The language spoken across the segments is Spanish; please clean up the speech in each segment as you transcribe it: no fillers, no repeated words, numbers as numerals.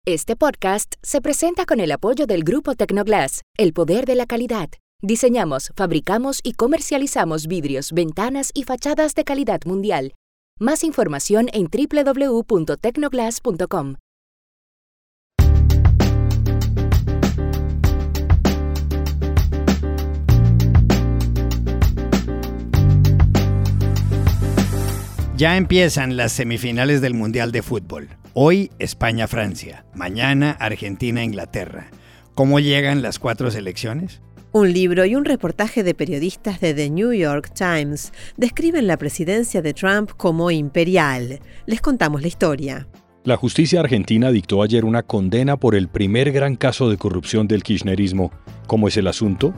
Este podcast se presenta con el apoyo del Grupo Tecnoglass, el poder de la calidad. Diseñamos, fabricamos y comercializamos vidrios, ventanas y fachadas de calidad mundial. Más información en www.tecnoglass.com. Ya empiezan las semifinales del Mundial de Fútbol. Hoy España-Francia, mañana Argentina-Inglaterra. ¿Cómo llegan las cuatro selecciones? Un libro y un reportaje de periodistas de The New York Times describen la presidencia de Trump como imperial. Les contamos la historia. La justicia argentina dictó ayer una condena por el primer gran caso de corrupción del kirchnerismo. ¿Cómo es el asunto?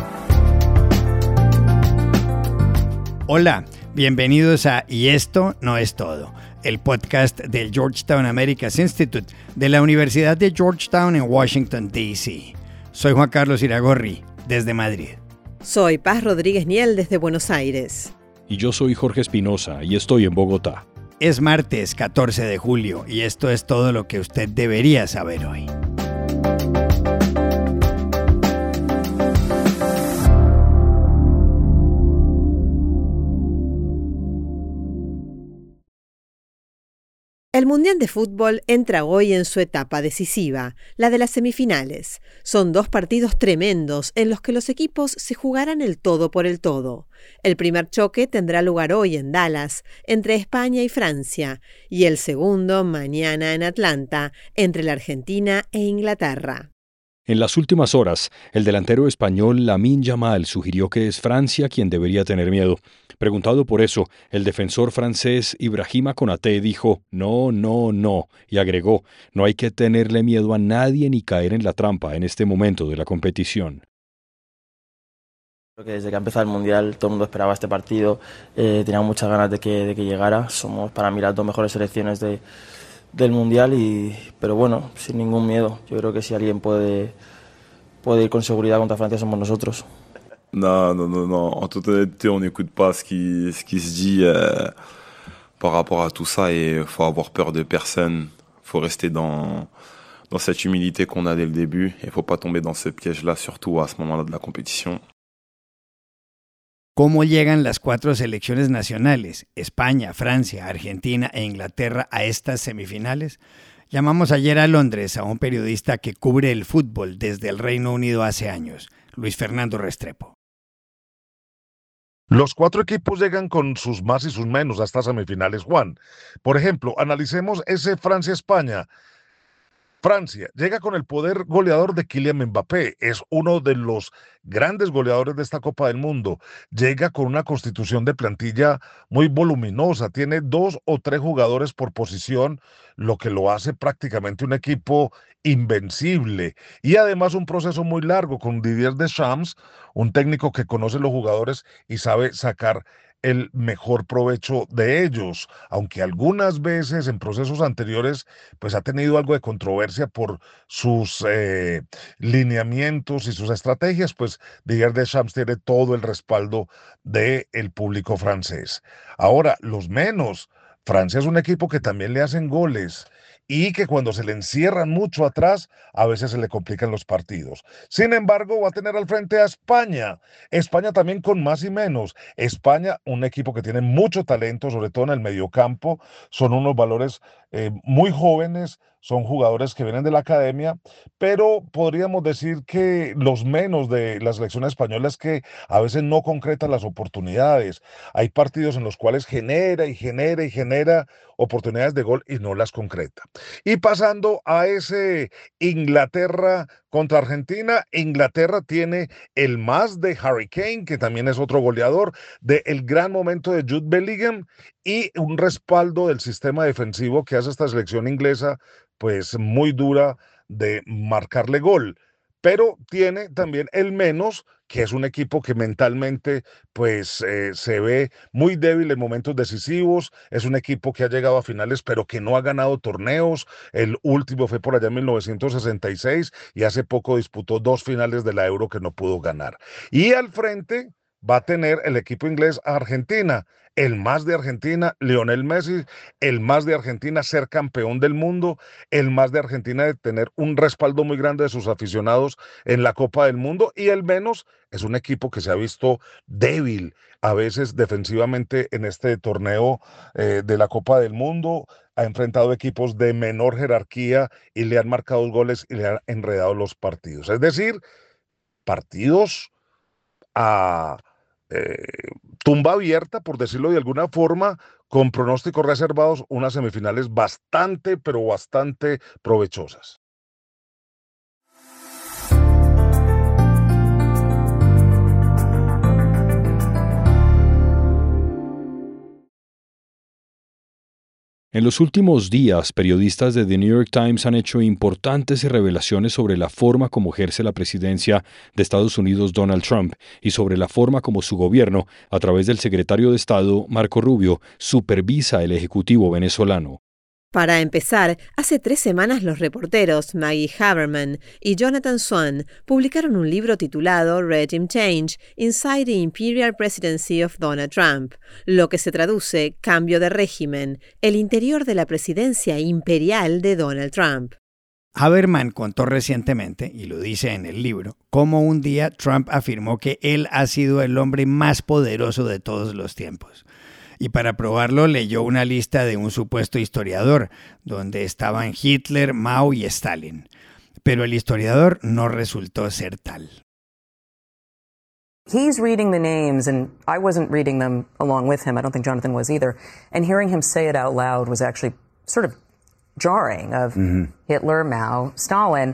Hola, bienvenidos a Y esto no es todo, el podcast del Georgetown Americas Institute de la Universidad de Georgetown en Washington, D.C. Soy Juan Carlos Iragorri, desde Madrid. Soy Paz Rodríguez Niel, desde Buenos Aires. Y yo soy Jorge Espinosa y estoy en Bogotá. Es martes 14 de julio y esto es todo lo que usted debería saber hoy. El Mundial de Fútbol entra hoy en su etapa decisiva, la de las semifinales. Son dos partidos tremendos en los que los equipos se jugarán el todo por el todo. El primer choque tendrá lugar hoy en Dallas, entre España y Francia, y el segundo mañana en Atlanta, entre la Argentina e Inglaterra. En las últimas horas, el delantero español Lamine Yamal sugirió que es Francia quien debería tener miedo. Preguntado por eso, el defensor francés Ibrahima Konaté dijo no, y agregó, no hay que tenerle miedo a nadie ni caer en la trampa en este momento de la competición. Creo que desde que ha empezado el Mundial todo el mundo esperaba este partido, tenía muchas ganas de que llegara. Somos para mí las dos mejores selecciones del Mundial, pero bueno, sin ningún miedo. Yo creo que si alguien puede ir con seguridad contra Francia somos nosotros. Non. En toute honnêteté, on n'écoute pas ce qui se dit par rapport à tout ça et faut avoir peur de personne. Faut rester dans cette humilité qu'on a dès le début et faut pas tomber dans ce piège-là, surtout à ce moment-là de la compétition. ¿Cómo llegan las cuatro selecciones nacionales, España, Francia, Argentina e Inglaterra, a estas semifinales? Llamamos ayer a Londres a un periodista que cubre el fútbol desde el Reino Unido hace años, Luis Fernando Restrepo. Los cuatro equipos llegan con sus más y sus menos a estas semifinales, Juan. Por ejemplo, analicemos ese Francia-España. Francia llega con el poder goleador de Kylian Mbappé, es uno de los grandes goleadores de esta Copa del Mundo. Llega con una constitución de plantilla muy voluminosa, tiene 2 o 3 jugadores por posición, lo que lo hace prácticamente un equipo invencible. Y además un proceso muy largo con Didier Deschamps, un técnico que conoce los jugadores y sabe sacar el mejor provecho de ellos, aunque algunas veces en procesos anteriores pues ha tenido algo de controversia por sus lineamientos y sus estrategias, pues Didier Deschamps tiene todo el respaldo del público francés. Ahora, los menos, Francia es un equipo que también le hacen goles y que cuando se le encierran mucho atrás, a veces se le complican los partidos. Sin embargo, va a tener al frente a España. España también con más y menos. España, un equipo que tiene mucho talento, sobre todo en el mediocampo. Son unos valores muy jóvenes, son jugadores que vienen de la academia, pero podríamos decir que los menos de la selección española es que a veces no concreta las oportunidades. Hay partidos en los cuales genera oportunidades de gol y no las concreta. Y pasando a ese Inglaterra contra Argentina, Inglaterra tiene el más de Harry Kane, que también es otro goleador, del gran momento de Jude Bellingham y un respaldo del sistema defensivo que hace esta selección inglesa, pues muy dura de marcarle gol. Pero tiene también el menos, que es un equipo que mentalmente pues se ve muy débil en momentos decisivos, es un equipo que ha llegado a finales pero que no ha ganado torneos, el último fue por allá en 1966 y hace poco disputó 2 finales de la Euro que no pudo ganar. Y al frente va a tener el equipo inglés a Argentina. El más de Argentina, Lionel Messi, el más de Argentina ser campeón del mundo, el más de Argentina de tener un respaldo muy grande de sus aficionados en la Copa del Mundo, y el menos es un equipo que se ha visto débil a veces defensivamente en este torneo de la Copa del Mundo. Ha enfrentado equipos de menor jerarquía y le han marcado goles y le han enredado los partidos. Es decir, partidos a tumba abierta, por decirlo de alguna forma, con pronósticos reservados, unas semifinales bastante, pero bastante provechosas. En los últimos días, periodistas de The New York Times han hecho importantes revelaciones sobre la forma como ejerce la presidencia de Estados Unidos Donald Trump y sobre la forma como su gobierno, a través del secretario de Estado Marco Rubio, supervisa el Ejecutivo venezolano. Para empezar, hace 3 semanas los reporteros Maggie Haberman y Jonathan Swan publicaron un libro titulado Regime Change: Inside the Imperial Presidency of Donald Trump, lo que se traduce Cambio de régimen, el interior de la presidencia imperial de Donald Trump. Haberman contó recientemente, y lo dice en el libro, cómo un día Trump afirmó que él ha sido el hombre más poderoso de todos los tiempos. Y para probarlo leyó una lista de un supuesto historiador, donde estaban Hitler, Mao y Stalin. Pero el historiador no resultó ser tal. He's reading the names, and I wasn't reading them along with him. I don't think Jonathan was either. And hearing him say it out loud was actually sort of jarring, of Hitler, Mao, Stalin.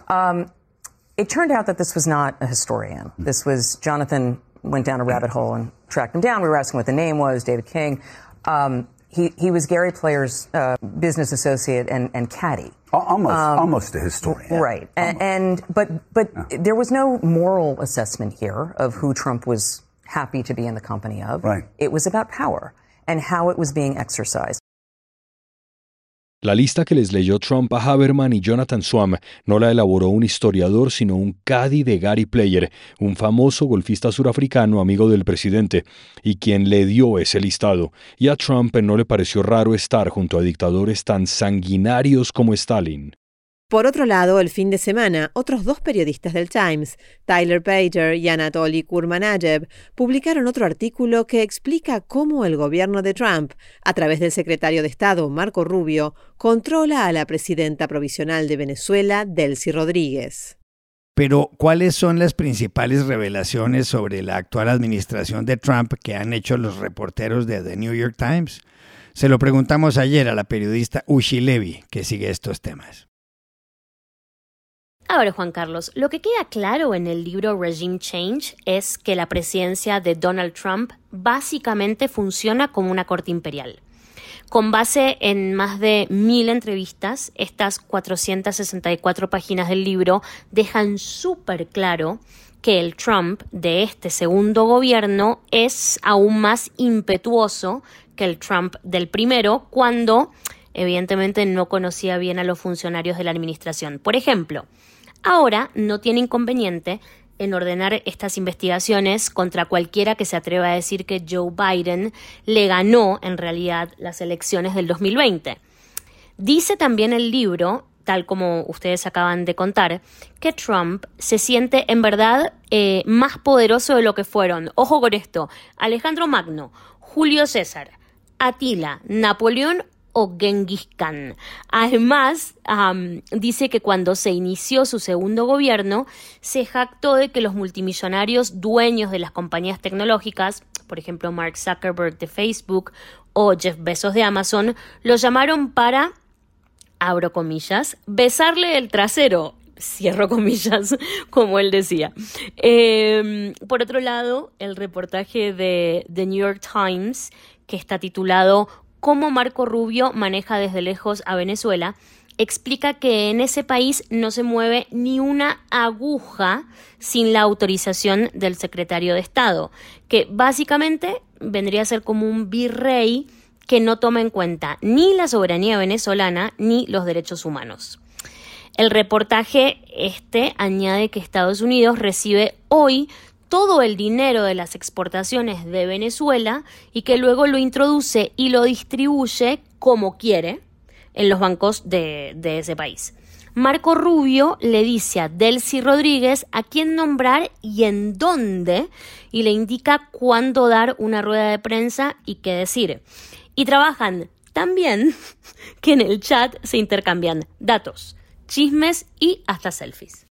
It turned out that this was not a historian. This was Jonathan went down a rabbit hole and tracked him down. We were asking what the name was, David King. He was Gary Player's business associate and caddy. Almost a historian. Right. But there was no moral assessment here of who Trump was happy to be in the company of. Right. It was about power and how it was being exercised. La lista que les leyó Trump a Haberman y Jonathan Swan no la elaboró un historiador, sino un caddy de Gary Player, un famoso golfista surafricano amigo del presidente, y quien le dio ese listado. Y a Trump no le pareció raro estar junto a dictadores tan sanguinarios como Stalin. Por otro lado, el fin de semana, otros 2 periodistas del Times, Tyler Pager y Anatoly Kurmanayev, publicaron otro artículo que explica cómo el gobierno de Trump, a través del secretario de Estado Marco Rubio, controla a la presidenta provisional de Venezuela, Delcy Rodríguez. Pero, ¿cuáles son las principales revelaciones sobre la actual administración de Trump que han hecho los reporteros de The New York Times? Se lo preguntamos ayer a la periodista Ushi Levy, que sigue estos temas. A ver, Juan Carlos, lo que queda claro en el libro Regime Change es que la presidencia de Donald Trump básicamente funciona como una corte imperial. Con base en más de 1000 entrevistas, estas 464 páginas del libro dejan súper claro que el Trump de este segundo gobierno es aún más impetuoso que el Trump del primero, cuando evidentemente no conocía bien a los funcionarios de la administración. Por ejemplo, ahora no tiene inconveniente en ordenar estas investigaciones contra cualquiera que se atreva a decir que Joe Biden le ganó en realidad las elecciones del 2020. Dice también el libro, tal como ustedes acaban de contar, que Trump se siente en verdad más poderoso de lo que fueron, ojo con esto, Alejandro Magno, Julio César, Atila, Napoleón o Genghis Khan. Además, dice que cuando se inició su segundo gobierno, se jactó de que los multimillonarios dueños de las compañías tecnológicas, por ejemplo Mark Zuckerberg de Facebook o Jeff Bezos de Amazon, lo llamaron para, abro comillas, besarle el trasero, cierro comillas, como él decía. Por otro lado, el reportaje de The New York Times, que está titulado Cómo Marco Rubio maneja desde lejos a Venezuela, explica que en ese país no se mueve ni una aguja sin la autorización del secretario de Estado, que básicamente vendría a ser como un virrey que no toma en cuenta ni la soberanía venezolana ni los derechos humanos. El reportaje añade que Estados Unidos recibe hoy todo el dinero de las exportaciones de Venezuela y que luego lo introduce y lo distribuye como quiere en los bancos de ese país. Marco Rubio le dice a Delcy Rodríguez a quién nombrar y en dónde, y le indica cuándo dar una rueda de prensa y qué decir. Y trabajan tan bien que en el chat se intercambian datos, chismes y hasta selfies.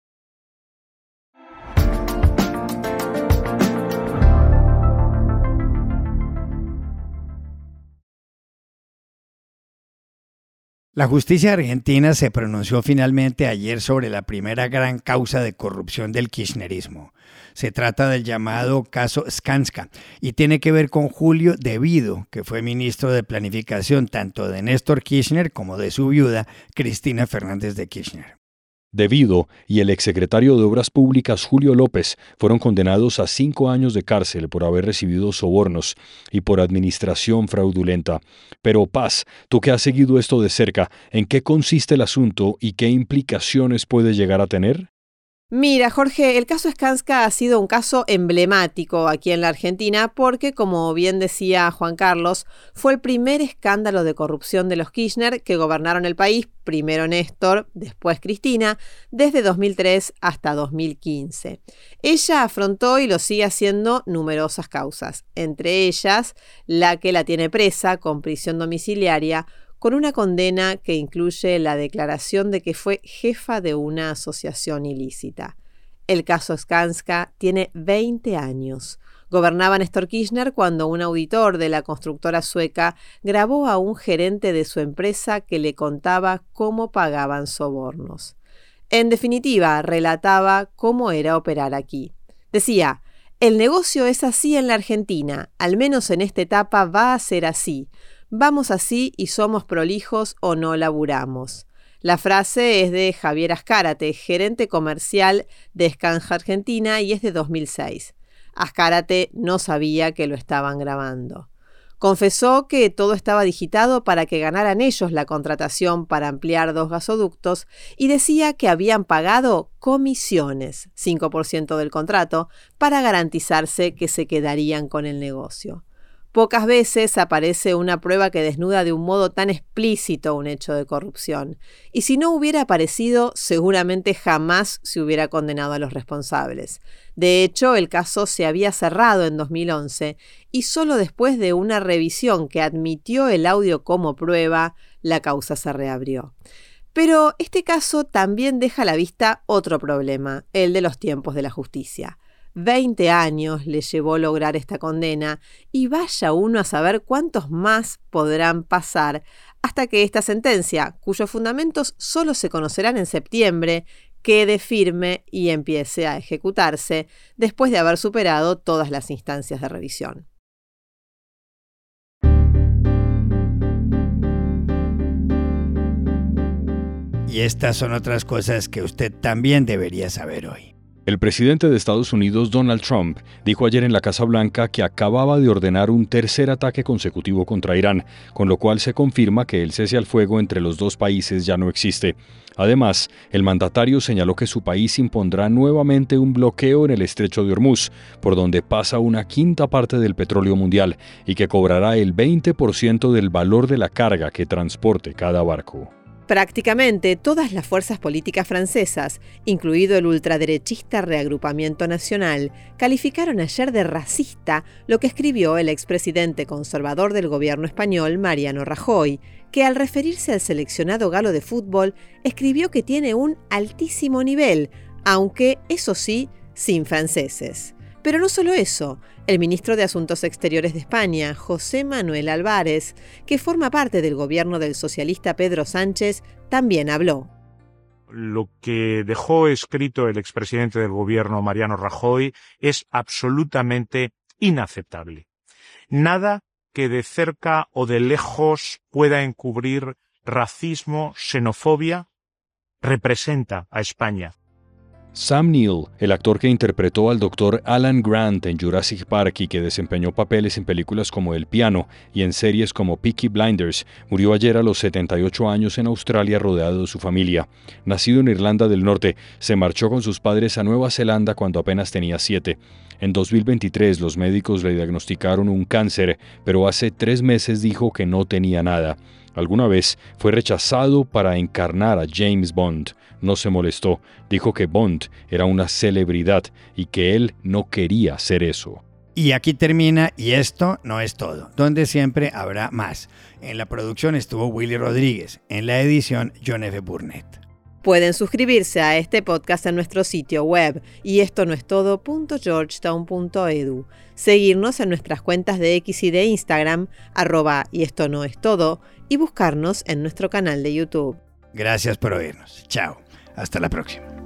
La justicia argentina se pronunció finalmente ayer sobre la primera gran causa de corrupción del kirchnerismo. Se trata del llamado caso Skanska y tiene que ver con Julio De Vido, que fue ministro de Planificación tanto de Néstor Kirchner como de su viuda, Cristina Fernández de Kirchner. De Vido y el exsecretario de Obras Públicas Julio López fueron condenados a 5 años de cárcel por haber recibido sobornos y por administración fraudulenta. Pero Paz, tú que has seguido esto de cerca, ¿en qué consiste el asunto y qué implicaciones puede llegar a tener? Mira, Jorge, el caso Skanska ha sido un caso emblemático aquí en la Argentina porque, como bien decía Juan Carlos, fue el primer escándalo de corrupción de los Kirchner que gobernaron el país, primero Néstor, después Cristina, desde 2003 hasta 2015. Ella afrontó y lo sigue haciendo numerosas causas, entre ellas la que la tiene presa con prisión domiciliaria, con una condena que incluye la declaración de que fue jefa de una asociación ilícita. El caso Skanska tiene 20 años. Gobernaba Néstor Kirchner cuando un auditor de la constructora sueca grabó a un gerente de su empresa que le contaba cómo pagaban sobornos. En definitiva, relataba cómo era operar aquí. Decía: el negocio es así en la Argentina, al menos en esta etapa va a ser así. Vamos así y somos prolijos o no laburamos. La frase es de Javier Azcárate, gerente comercial de Skanska Argentina, y es de 2006. Azcárate no sabía que lo estaban grabando. Confesó que todo estaba digitado para que ganaran ellos la contratación para ampliar 2 gasoductos y decía que habían pagado comisiones, 5% del contrato, para garantizarse que se quedarían con el negocio. Pocas veces aparece una prueba que desnuda de un modo tan explícito un hecho de corrupción. Y si no hubiera aparecido, seguramente jamás se hubiera condenado a los responsables. De hecho, el caso se había cerrado en 2011 y solo después de una revisión que admitió el audio como prueba, la causa se reabrió. Pero este caso también deja a la vista otro problema, el de los tiempos de la justicia. 20 años le llevó lograr esta condena y vaya uno a saber cuántos más podrán pasar hasta que esta sentencia, cuyos fundamentos solo se conocerán en septiembre, quede firme y empiece a ejecutarse después de haber superado todas las instancias de revisión. Y estas son otras cosas que usted también debería saber hoy. El presidente de Estados Unidos, Donald Trump, dijo ayer en la Casa Blanca que acababa de ordenar un tercer ataque consecutivo contra Irán, con lo cual se confirma que el cese al fuego entre los dos países ya no existe. Además, el mandatario señaló que su país impondrá nuevamente un bloqueo en el estrecho de Hormuz, por donde pasa una quinta parte del petróleo mundial, y que cobrará el 20% del valor de la carga que transporte cada barco. Prácticamente todas las fuerzas políticas francesas, incluido el ultraderechista Reagrupamiento Nacional, calificaron ayer de racista lo que escribió el expresidente conservador del gobierno español, Mariano Rajoy, que al referirse al seleccionado galo de fútbol, escribió que tiene un altísimo nivel, aunque, eso sí, sin franceses. Pero no solo eso, el ministro de Asuntos Exteriores de España, José Manuel Álvarez, que forma parte del gobierno del socialista Pedro Sánchez, también habló. Lo que dejó escrito el expresidente del gobierno, Mariano Rajoy, es absolutamente inaceptable. Nada que de cerca o de lejos pueda encubrir racismo, xenofobia, representa a España. Sam Neill, el actor que interpretó al Dr. Alan Grant en Jurassic Park y que desempeñó papeles en películas como El Piano y en series como Peaky Blinders, murió ayer a los 78 años en Australia rodeado de su familia. Nacido en Irlanda del Norte, se marchó con sus padres a Nueva Zelanda cuando apenas tenía 7. En 2023 los médicos le diagnosticaron un cáncer, pero hace 3 meses dijo que no tenía nada. Alguna vez fue rechazado para encarnar a James Bond. No se molestó, dijo que Bond era una celebridad y que él no quería ser eso. Y aquí termina Y esto no es todo, donde siempre habrá más. En la producción estuvo Willy Rodríguez, en la edición John F. Burnett. Pueden suscribirse a este podcast en nuestro sitio web yestonoestodo.georgetown.edu, seguirnos en nuestras cuentas de X y de Instagram, @yestonoestodo, y buscarnos en nuestro canal de YouTube. Gracias por oírnos. Chao. Hasta la próxima.